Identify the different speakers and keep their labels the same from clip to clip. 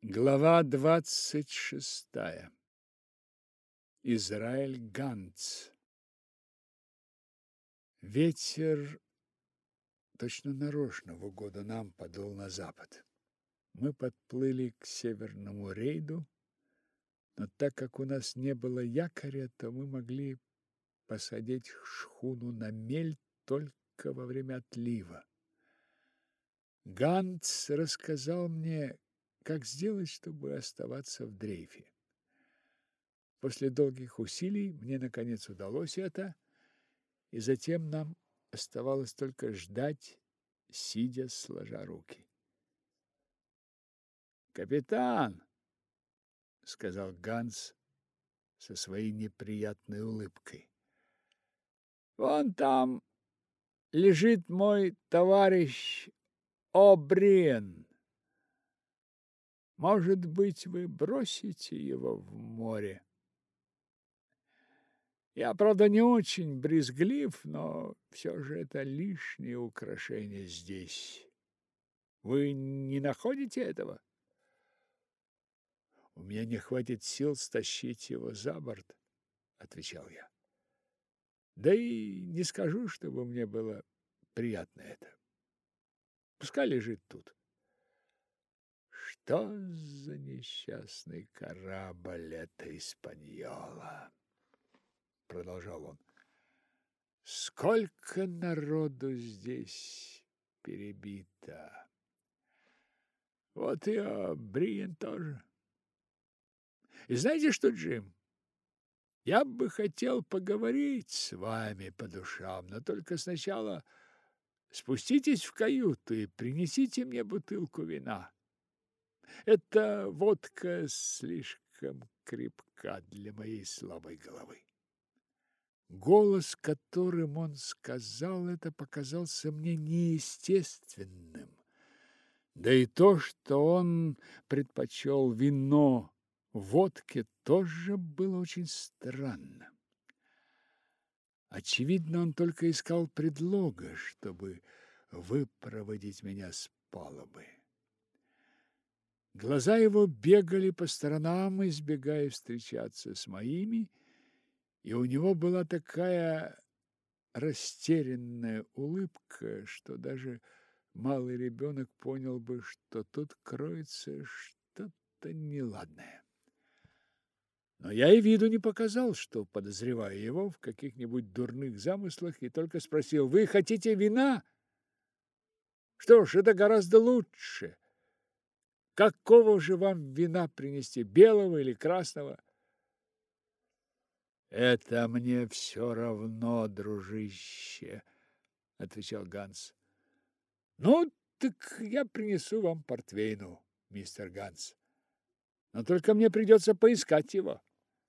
Speaker 1: Глава 26. Израиль Ганц. Ветер точно нарочно в угоду нам подул на запад. Мы подплыли к северному рейду, но так как у нас не было якоря, то мы могли посадить шхуну на мель только во время отлива. Ганц рассказал мне, как сделать, чтобы оставаться в дрейфе. После долгих усилий мне, наконец, удалось это, и затем нам оставалось только ждать, сидя сложа руки. «Капитан!» — сказал Ганс со своей неприятной улыбкой. «Вон там лежит мой товарищ О'Бриен. Может быть, вы бросите его в море? Я, правда, не очень брезглив, но все же это лишнее украшение здесь. Вы не находите этого?» «У меня не хватит сил стащить его за борт», — отвечал я. «Да и не скажу, чтобы мне было приятно это. Пускай лежит тут». «Что за несчастный корабль это Испаньола?» — продолжал он. «Сколько народу здесь перебито! Вот и Бриен тоже. И знаете что, Джим? Я бы хотел поговорить с вами по душам, но только сначала спуститесь в каюту и принесите мне бутылку вина. Эта водка слишком крепка для моей слабой головы». Голос, которым он сказал это, показался мне неестественным. Да и то, что он предпочел вино водке, тоже было очень странно. Очевидно, он только искал предлога, чтобы выпроводить меня с палубы. Глаза его бегали по сторонам, избегая встречаться с моими, и у него была такая растерянная улыбка, что даже малый ребенок понял бы, что тут кроется что-то неладное. Но я и виду не показал, что подозреваю его в каких-нибудь дурных замыслах, и только спросил: «Вы хотите вина? Что ж, это гораздо лучше. Какого же вам вина принести, белого или красного?» «Это мне все равно, дружище», — отвечал Ганс. «Ну, так я принесу вам портвейну, мистер Ганс. Но только мне придется поискать его».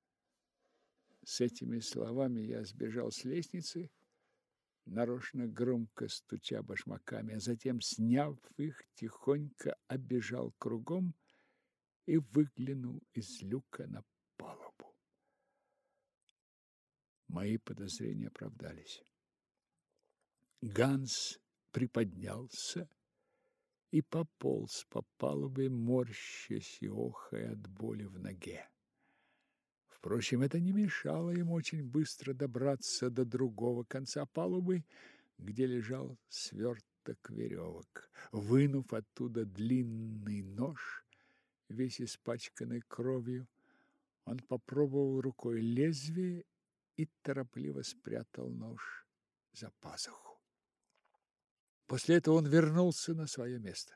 Speaker 1: С этими словами я сбежал с лестницы, нарочно громко стуча башмаками, а затем, сняв их, тихонько обежал кругом и выглянул из люка на палубу. Мои подозрения оправдались. Ганс приподнялся и пополз по палубе, морщась и охая от боли в ноге. Впрочем, это не мешало ему очень быстро добраться до другого конца палубы, где лежал сверток веревок. Вынув оттуда длинный нож, весь испачканный кровью, он попробовал рукой лезвие и торопливо спрятал нож за пазуху. После этого он вернулся на свое место.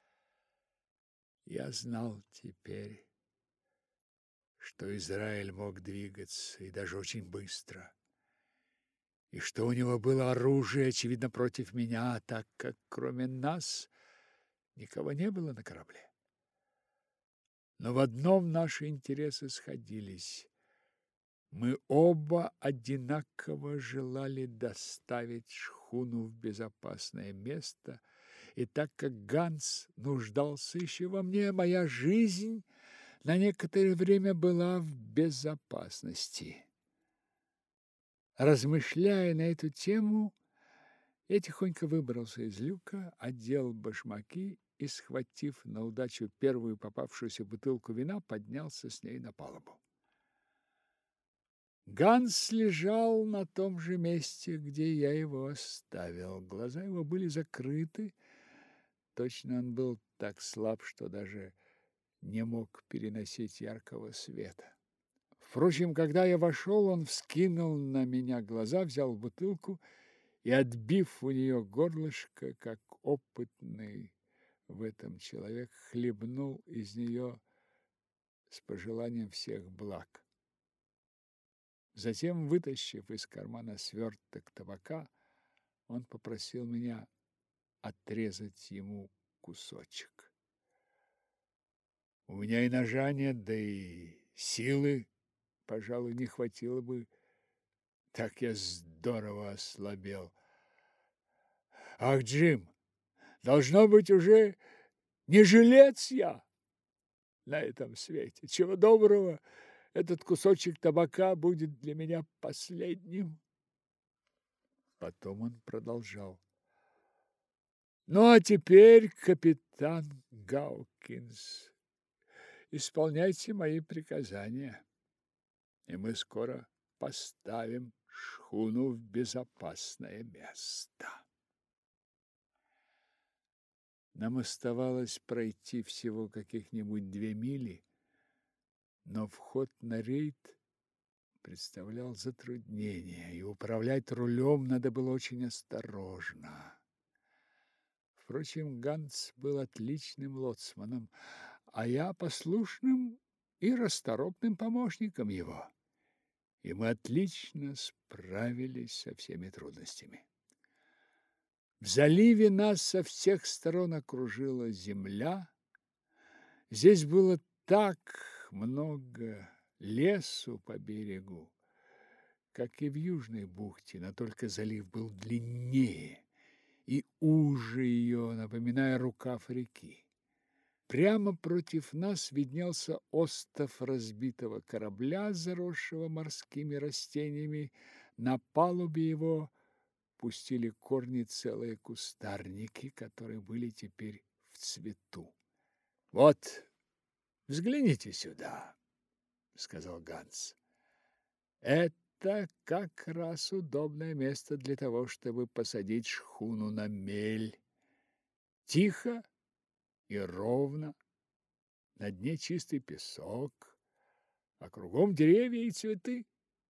Speaker 1: Я знал теперь, что Израиль мог двигаться и даже очень быстро, и что у него было оружие, очевидно, против меня, так как кроме нас никого не было на корабле. Но в одном наши интересы сходились. Мы оба одинаково желали доставить шхуну в безопасное место, и так как Ганс нуждался еще во мне, моя жизнь на некоторое время была в безопасности. Размышляя на эту тему, я тихонько выбрался из люка, одел башмаки и, схватив на удачу первую попавшуюся бутылку вина, поднялся с ней на палубу. Ганс лежал на том же месте, где я его оставил. Глаза его были закрыты. Точно он был так слаб, что даже не мог переносить яркого света. Впрочем, когда я вошел, он вскинул на меня глаза, взял бутылку и, отбив у нее горлышко, как опытный в этом человек, хлебнул из нее с пожеланием всех благ. Затем, вытащив из кармана сверток табака, он попросил меня отрезать ему кусочек. У меня и ножа нет, да и силы, пожалуй, не хватило бы. Так я здорово ослабел. Ах, Джим, должно быть, уже не жилец я на этом свете. Чего доброго, этот кусочек табака будет для меня последним. Потом он продолжал. Ну, а теперь, капитан Гаукинс, исполняйте мои приказания, и мы скоро поставим шхуну в безопасное место. Нам оставалось пройти всего каких-нибудь 2 мили, но вход на рейд представлял затруднение, и управлять рулем надо было очень осторожно. Впрочем, Ганс был отличным лоцманом, а я послушным и расторопным помощником его, и мы отлично справились со всеми трудностями. В заливе нас со всех сторон окружила земля. Здесь было так много лесу по берегу, как и в Южной бухте, но только залив был длиннее и уже ее, напоминая рукав реки. Прямо против нас виднелся остов разбитого корабля, заросшего морскими растениями. На палубе его пустили корни целые кустарники, которые были теперь в цвету. — Вот, взгляните сюда, — сказал Ганс. — Это как раз удобное место для того, чтобы посадить шхуну на мель. Тихо и ровно, на дне чистый песок, а кругом деревья и цветы.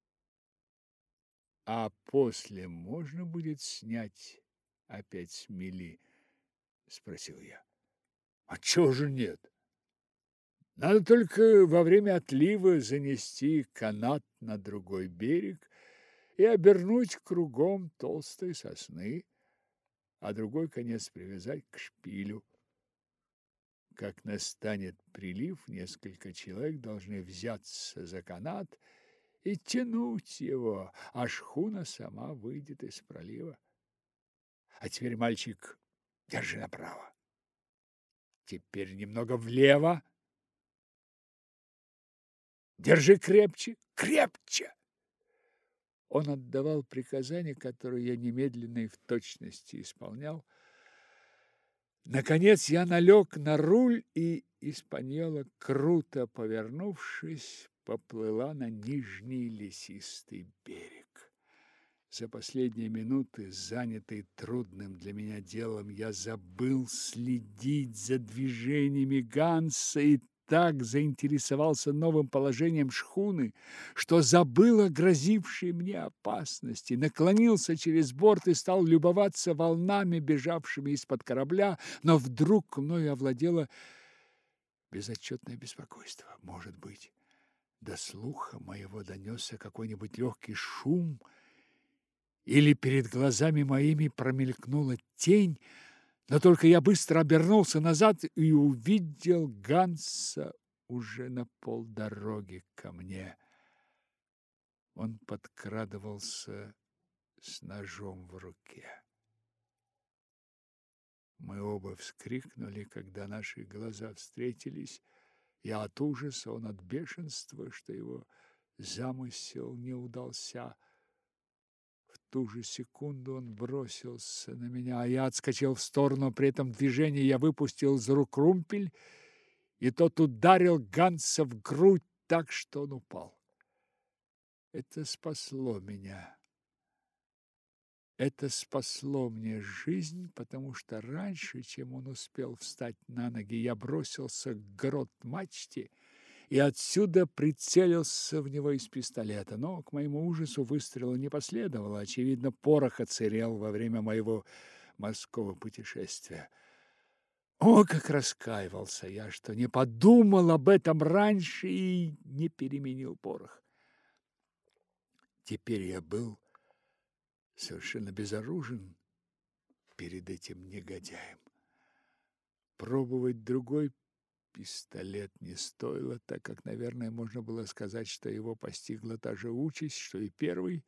Speaker 1: А после можно будет снять опять с мели? Спросил я. А чего же нет? Надо только во время отлива занести канат на другой берег и обернуть кругом толстой сосны, а другой конец привязать к шпилю. Как настанет прилив, несколько человек должны взяться за канат и тянуть его, а шхуна сама выйдет из пролива. А теперь, мальчик, держи направо. Теперь немного влево. Держи крепче, крепче. Он отдавал приказания, которые я немедленно и в точности исполнял. Наконец я налег на руль, и испаньола, круто повернувшись, поплыла на нижний лесистый берег. За последние минуты, занятый трудным для меня делом, я забыл следить за движениями Ганса и так заинтересовался новым положением шхуны, что забыл о грозившей мне опасности, наклонился через борт и стал любоваться волнами, бежавшими из-под корабля, но вдруг мною овладело безотчетное беспокойство. Может быть, до слуха моего донесся какой-нибудь легкий шум, или перед глазами моими промелькнула тень, но только я быстро обернулся назад и увидел Ганса уже на полдороги ко мне. Он подкрадывался с ножом в руке. Мы оба вскрикнули, когда наши глаза встретились. Я от ужаса, он от бешенства, что его замысел не удался. В ту же секунду он бросился на меня, а я отскочил в сторону. При этом движении я выпустил из рук румпель, и тот ударил Ганса в грудь так, что он упал. Это спасло меня. Это спасло мне жизнь, потому что раньше, чем он успел встать на ноги, я бросился к грот-мачте и отсюда прицелился в него из пистолета. Но, к моему ужасу, выстрела не последовало. Очевидно, порох оцерел во время моего морского путешествия. О, как раскаивался я, что не подумал об этом раньше и не переменил порох. Теперь я был совершенно безоружен перед этим негодяем. Пробовать другой пистолет не стоило, так как, наверное, можно было сказать, что его постигла та же участь, что и первый.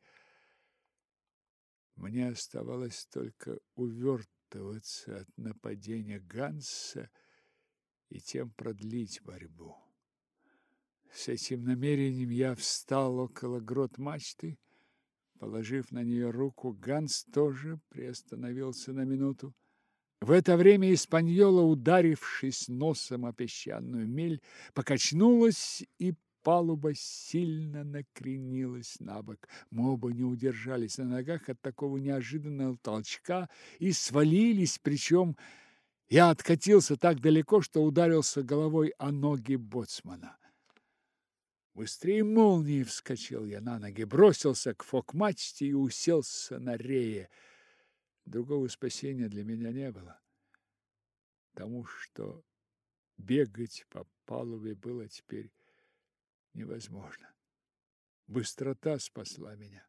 Speaker 1: Мне оставалось только увертываться от нападения Ганса и тем продлить борьбу. С этим намерением я встал около грот-мачты. Положив на нее руку, Ганс тоже приостановился на минуту. В это время Испаньола, ударившись носом о песчаную мель, покачнулась, и палуба сильно накренилась набок. Мы оба не удержались на ногах от такого неожиданного толчка и свалились, причем я откатился так далеко, что ударился головой о ноги боцмана. Быстрее молнии вскочил я на ноги, бросился к фок-мачте и уселся на рее. Другого спасения для меня не было, потому что бегать по палубе было теперь невозможно. Быстрота спасла меня.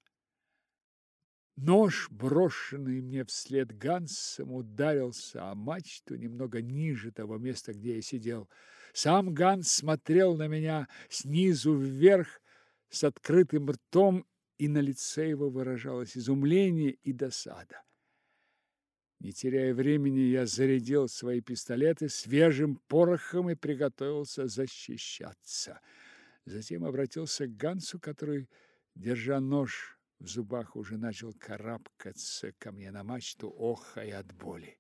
Speaker 1: Нож, брошенный мне вслед Гансом, ударился о мачту немного ниже того места, где я сидел. Сам Ганс смотрел на меня снизу вверх с открытым ртом, и на лице его выражалось изумление и досада. Не теряя времени, я зарядил свои пистолеты свежим порохом и приготовился защищаться. Затем обратился к Гансу, который, держа нож в зубах, уже начал карабкаться ко мне на мачту, охая от боли.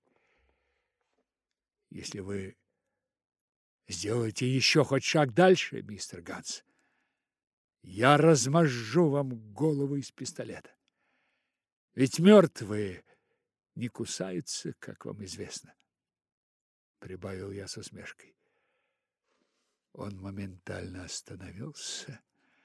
Speaker 1: Если вы сделаете еще хоть шаг дальше, мистер Ганс, я размажу вам голову из пистолета. Ведь мертвые не кусаются, как вам известно, прибавил я с усмешкой. Он моментально остановился.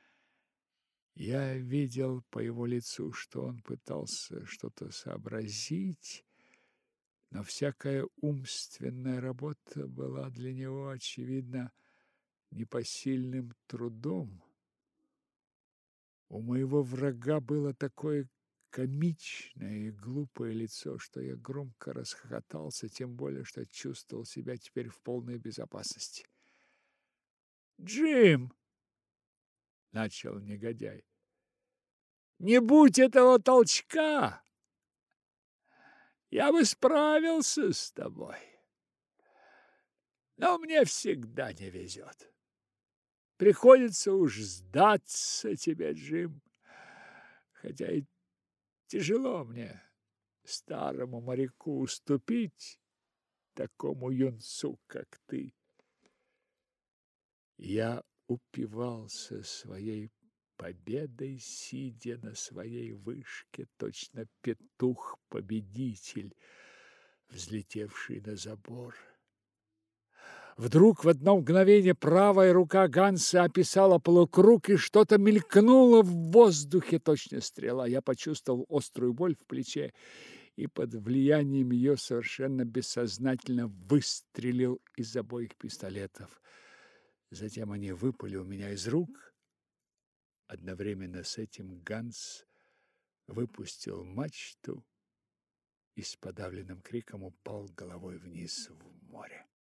Speaker 1: Я видел по его лицу, что он пытался что-то сообразить, но всякая умственная работа была для него, очевидно, непосильным трудом. У моего врага было такое комичное и глупое лицо, что я громко расхохотался, тем более, что чувствовал себя теперь в полной безопасности. «Джим!» — начал негодяй. «Не будь этого толчка, я бы справился с тобой. Но мне всегда не везет. Приходится уж сдаться тебе, Джим, хотя и тяжело мне, старому моряку, уступить такому юнцу, как ты». Я упивался своей победой, сидя на своей вышке, точно петух-победитель, взлетевший на забор. Вдруг в одно мгновение правая рука Ганса описала полукруг, и что-то мелькнуло в воздухе, точно стрела. Я почувствовал острую боль в плече и под влиянием ее совершенно бессознательно выстрелил из обоих пистолетов. Затем они выпали у меня из рук. Одновременно с этим Ганс выпустил мачту и с подавленным криком упал головой вниз в море.